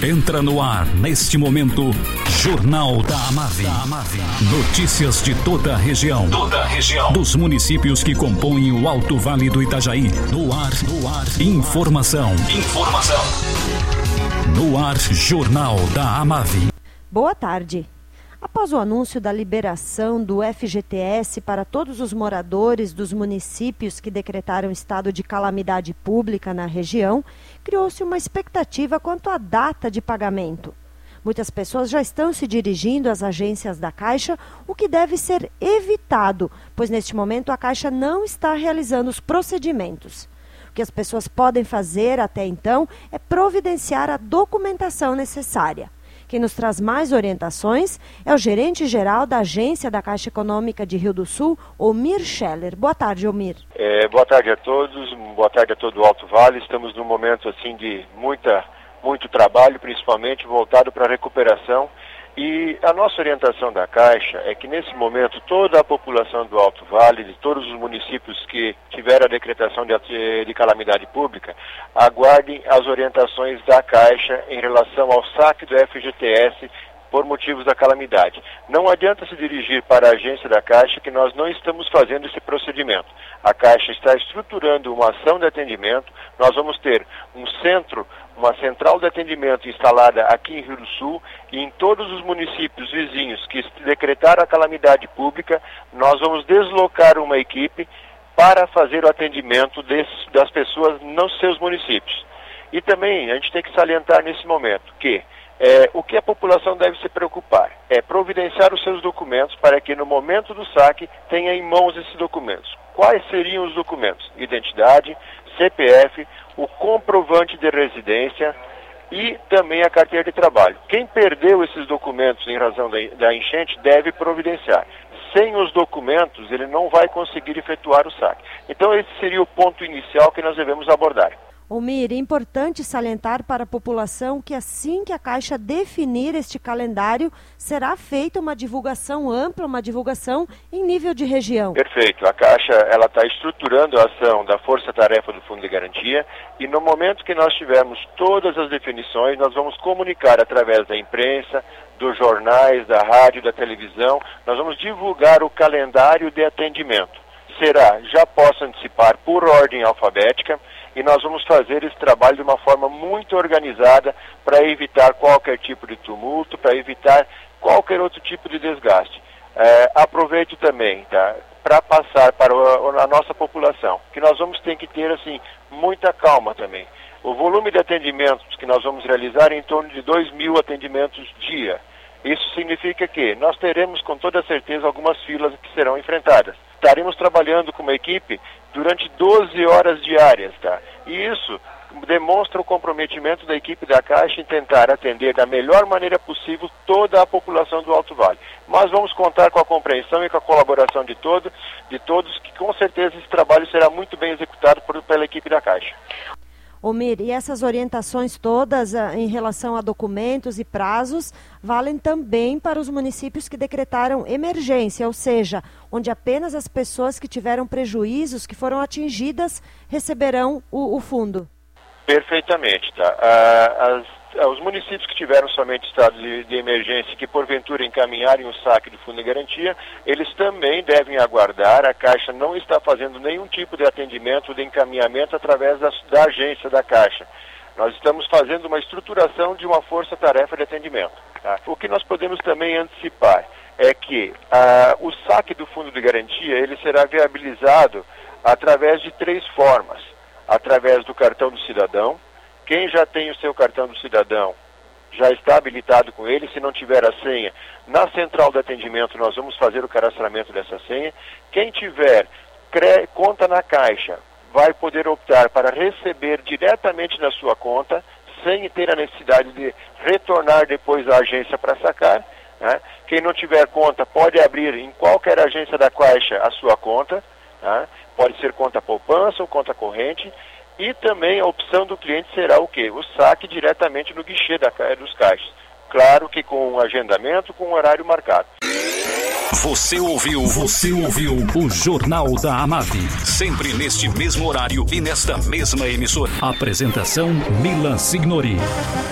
Entra no ar, neste momento, Jornal da Amave. Notícias de toda a região. Dos municípios que compõem o Alto Vale do Itajaí. No ar. Informação. No ar, Jornal da Amave. Boa tarde. Após o anúncio da liberação do FGTS para todos os moradores dos municípios que decretaram estado de calamidade pública na região, criou-se uma expectativa quanto à data de pagamento. Muitas pessoas já estão se dirigindo às agências da Caixa, o que deve ser evitado, pois neste momento a Caixa não está realizando os procedimentos. O que as pessoas podem fazer até então é providenciar a documentação necessária. Quem nos traz mais orientações é o gerente-geral da Agência da Caixa Econômica de Rio do Sul, Omir Scheller. Boa tarde, Omir. Boa tarde a todos, boa tarde a todo o Alto Vale. Estamos num momento assim de muito trabalho, principalmente voltado para a recuperação. E a nossa orientação da Caixa é que nesse momento toda a população do Alto Vale, de todos os municípios que tiveram a decretação de calamidade pública, aguardem as orientações da Caixa em relação ao saque do FGTS por motivos da calamidade. Não adianta se dirigir para a agência da Caixa que nós não estamos fazendo esse procedimento. A Caixa está estruturando uma ação de atendimento, nós vamos ter uma central de atendimento instalada aqui em Rio do Sul e em todos os municípios vizinhos que decretaram a calamidade pública, nós vamos deslocar uma equipe para fazer o atendimento das pessoas nos seus municípios. E também a gente tem que salientar nesse momento que o que a população deve se preocupar é providenciar os seus documentos para que no momento do saque tenha em mãos esses documentos. Quais seriam os documentos? Identidade, CPF, o comprovante de residência e também a carteira de trabalho. Quem perdeu esses documentos em razão da enchente deve providenciar. Sem os documentos, ele não vai conseguir efetuar o saque. Então esse seria o ponto inicial que nós devemos abordar. Omir, é importante salientar para a população que assim que a Caixa definir este calendário, será feita uma divulgação ampla, uma divulgação em nível de região. Perfeito. A Caixa está estruturando a ação da Força-Tarefa do Fundo de Garantia e no momento que nós tivermos todas as definições, nós vamos comunicar através da imprensa, dos jornais, da rádio, da televisão, nós vamos divulgar o calendário de atendimento. Já posso antecipar por ordem alfabética, e nós vamos fazer esse trabalho de uma forma muito organizada para evitar qualquer tipo de tumulto, para evitar qualquer outro tipo de desgaste. Aproveito também, para passar para a nossa população, que nós vamos ter que ter assim, muita calma também. O volume de atendimentos que nós vamos realizar é em torno de 2.000 atendimentos dia. Isso significa que nós teremos com toda certeza algumas filas que serão enfrentadas. Estaremos trabalhando com uma equipe durante 12 horas diárias, E isso demonstra o comprometimento da equipe da Caixa em tentar atender da melhor maneira possível toda a população do Alto Vale. Mas vamos contar com a compreensão e com a colaboração de todos, que com certeza esse trabalho será muito bem executado pela equipe da Caixa. Omir, e essas orientações todas em relação a documentos e prazos valem também para os municípios que decretaram emergência, ou seja, onde apenas as pessoas que tiveram prejuízos, que foram atingidas, receberão o fundo. Perfeitamente, os municípios que tiveram somente estado de emergência, que porventura encaminharem o saque do Fundo de Garantia, eles também devem aguardar. A Caixa não está fazendo nenhum tipo de atendimento, de encaminhamento através da agência da Caixa. Nós estamos fazendo uma estruturação de uma força-tarefa de atendimento. O que nós podemos também antecipar é que o saque do Fundo de Garantia ele será viabilizado através de 3 formas. Através do cartão do cidadão. Quem já tem o seu cartão do cidadão já está habilitado com ele. Se não tiver a senha, na central de atendimento nós vamos fazer o cadastramento dessa senha. Quem tiver conta na Caixa vai poder optar para receber diretamente na sua conta, sem ter a necessidade de retornar depois à agência para sacar. Quem não tiver conta pode abrir em qualquer agência da Caixa a sua conta. Pode ser conta poupança ou conta corrente. E também a opção do cliente será o quê? O saque diretamente no guichê dos caixas. Claro que com um agendamento, com um horário marcado. Você ouviu o Jornal da Amave. Sempre neste mesmo horário e nesta mesma emissora. Apresentação Milan Signori.